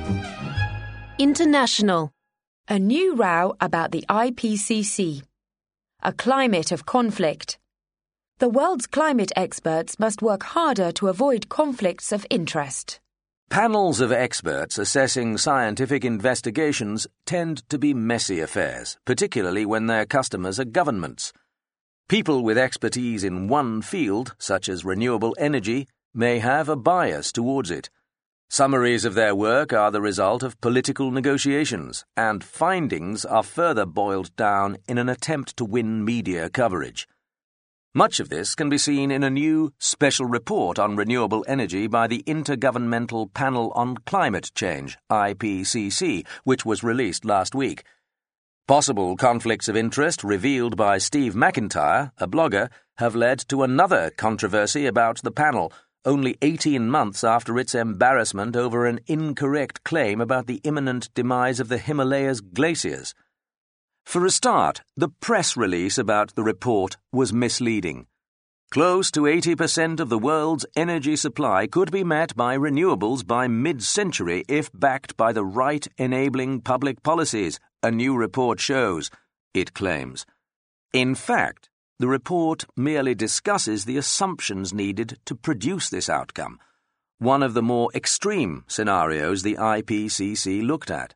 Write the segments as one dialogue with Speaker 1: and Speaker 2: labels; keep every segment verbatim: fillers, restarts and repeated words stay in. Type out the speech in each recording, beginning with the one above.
Speaker 1: International. A new row about the I P C C. A climate of conflict. The world's climate experts must work harder to avoid conflicts of interest.
Speaker 2: Panels of experts assessing scientific investigations tend to be messy affairs, particularly when their customers are governments. People with expertise in one field, such as renewable energy, may have a bias towards it. Summaries of their work are the result of political negotiations, and findings are further boiled down in an attempt to win media coverage. Much of this can be seen in a new special report on renewable energy by the Intergovernmental Panel on Climate Change, I P C C, which was released last week. Possible conflicts of interest revealed by Steve McIntyre, a blogger, have led to another controversy about the panel, only eighteen months after its embarrassment over an incorrect claim about the imminent demise of the Himalayas glaciers. For a start, the press release about the report was misleading. Close to eighty percent of the world's energy supply could be met by renewables by mid-century if backed by the right enabling public policies, a new report shows, it claims. In fact, the report merely discusses the assumptions needed to produce this outcome, one of the more extreme scenarios the I P C C looked at.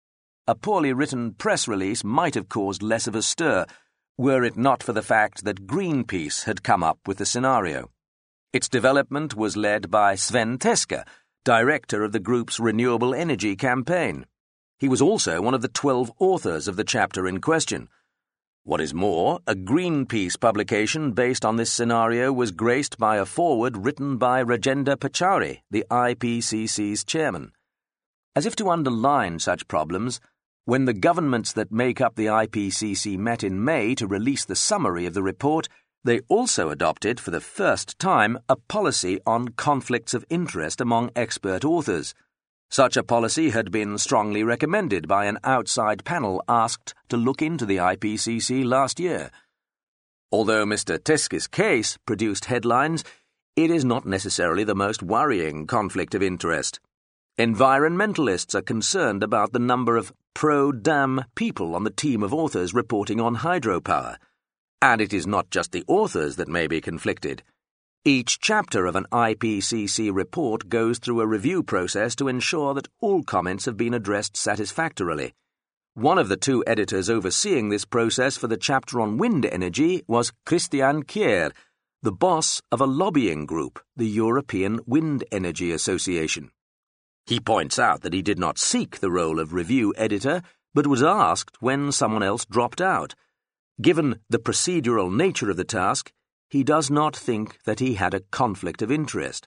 Speaker 2: A poorly written press release might have caused less of a stir, were it not for the fact that Greenpeace had come up with the scenario. Its development was led by Sven Teske, director of the group's renewable energy campaign. He was also one of the twelve authors of the chapter in question. What is more, a Greenpeace publication based on this scenario was graced by a foreword written by Rajendra Pachauri, the I P C C's chairman. As if to underline such problems, when the governments that make up the I P C C met in May to release the summary of the report, they also adopted for the first time a policy on conflicts of interest among expert authors. Such a policy had been strongly recommended by an outside panel asked to look into the I P C C last year. Although Mister Teske's case produced headlines, it is not necessarily the most worrying conflict of interest. Environmentalists are concerned about the number of pro-dam people on the team of authors reporting on hydropower. And it is not just the authors that may be conflicted. Each chapter of an I P C C report goes through a review process to ensure that all comments have been addressed satisfactorily. One of the two editors overseeing this process for the chapter on wind energy was Christian Kjær, the boss of a lobbying group, the European Wind Energy Association. He points out that he did not seek the role of review editor, but was asked when someone else dropped out. Given the procedural nature of the task, he does not think that he had a conflict of interest.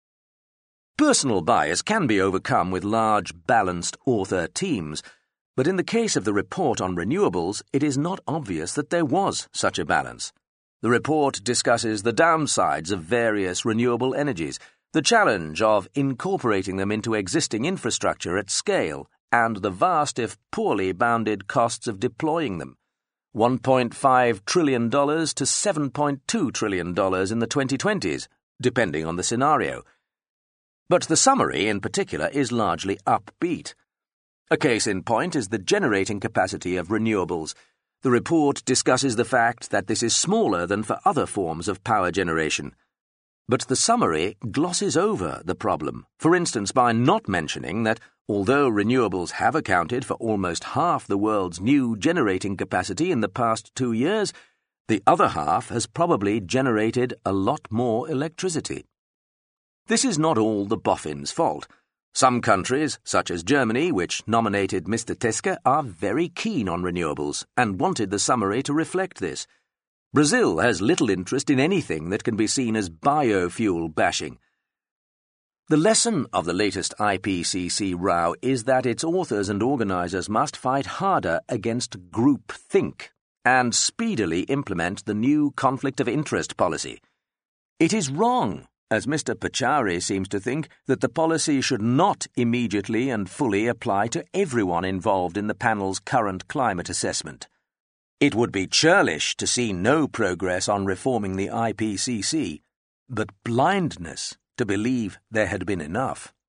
Speaker 2: Personal bias can be overcome with large, balanced author teams, but in the case of the report on renewables, it is not obvious that there was such a balance. The report discusses the downsides of various renewable energies, the challenge of incorporating them into existing infrastructure at scale, and the vast if poorly bounded costs of deploying them. one point five trillion dollars to seven point two trillion dollars in the twenty twenties, depending on the scenario. But the summary, in particular, is largely upbeat. A case in point is the generating capacity of renewables. The report discusses the fact that this is smaller than for other forms of power generation. But the summary glosses over the problem, for instance by not mentioning that although renewables have accounted for almost half the world's new generating capacity in the past two years, the other half has probably generated a lot more electricity. This is not all the boffins' fault. Some countries, such as Germany, which nominated Mister Teske, are very keen on renewables and wanted the summary to reflect this. Brazil has little interest in anything that can be seen as biofuel bashing. The lesson of the latest I P C C row is that its authors and organisers must fight harder against groupthink and speedily implement the new conflict of interest policy. It is wrong, as Mister Pachauri seems to think, that the policy should not immediately and fully apply to everyone involved in the panel's current climate assessment. It would be churlish to see no progress on reforming the I P C C, but blindness to believe there had been enough.